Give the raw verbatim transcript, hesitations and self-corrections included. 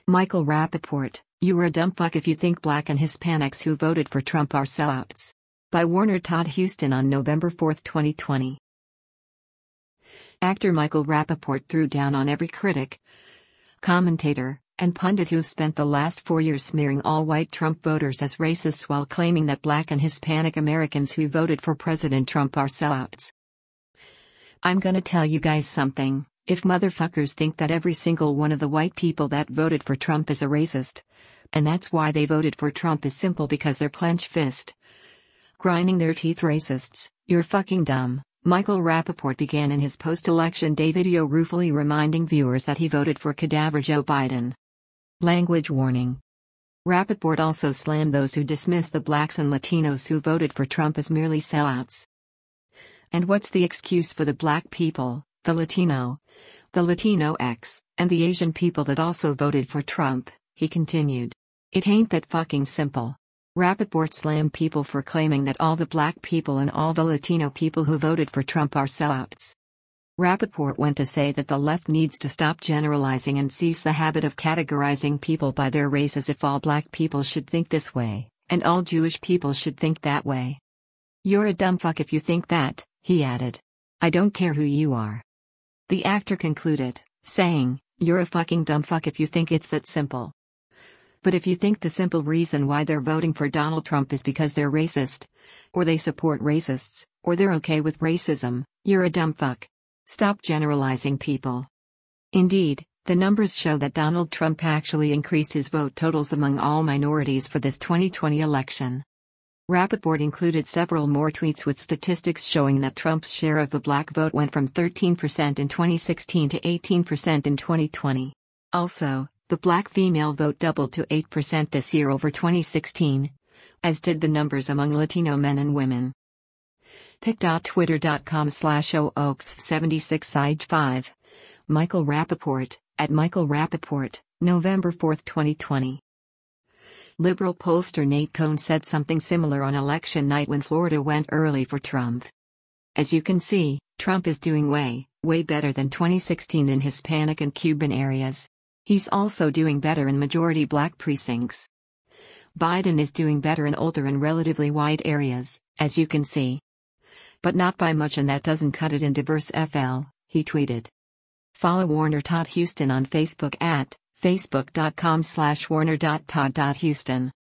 Michael Rappaport, you are a dumb fuck if you think Black and Hispanics who voted for Trump are sellouts. By Warner Todd Huston on November fourth, twenty twenty. Actor Michael Rappaport threw down on every critic, commentator, and pundit who've spent the last four years smearing all white Trump voters as racists while claiming that Black and Hispanic Americans who voted for President Trump are sellouts. I'm gonna tell you guys something. If motherfuckers think that every single one of the white people that voted for Trump is a racist, and that's why they voted for Trump is simple because they're clenched fist, grinding their teeth racists, you're fucking dumb. Michael Rappaport began in his post-election day video ruefully reminding viewers that he voted for cadaver Joe Biden. Language warning. Rappaport also slammed those who dismiss the blacks and Latinos who voted for Trump as merely sellouts. And what's the excuse for the black people, the Latino, the Latino X, and the Asian people that also voted for Trump, he continued. It ain't that fucking simple. Rappaport slammed people for claiming that all the black people and all the Latino people who voted for Trump are sellouts. Rappaport went to say that the left needs to stop generalizing and cease the habit of categorizing people by their race as if all black people should think this way, and all Jewish people should think that way. You're a dumb fuck if you think that, he added. I don't care who you are. The actor concluded, saying, you're a fucking dumb fuck if you think it's that simple. But if you think the simple reason why they're voting for Donald Trump is because they're racist, or they support racists, or they're okay with racism, you're a dumb fuck. Stop generalizing people. Indeed, the numbers show that Donald Trump actually increased his vote totals among all minorities for this twenty twenty election. Rappaport included several more tweets with statistics showing that Trump's share of the black vote went from thirteen percent in twenty sixteen to eighteen percent in twenty twenty. Also, the black female vote doubled to eight percent this year over twenty sixteen, as did the numbers among Latino men and women. pic.twitter.com slash ooks76ige5. Michael Rappaport, at Michael Rappaport, November fourth, twenty twenty. Liberal pollster Nate Cohn said something similar on election night when Florida went early for Trump. As you can see, Trump is doing way, way better than twenty sixteen in Hispanic and Cuban areas. He's also doing better in majority black precincts. Biden is doing better in older and relatively white areas, as you can see. But not by much, and that doesn't cut it in diverse F L, he tweeted. Follow Warner Todd Huston on Facebook at facebook.com slash warner.todd.huston.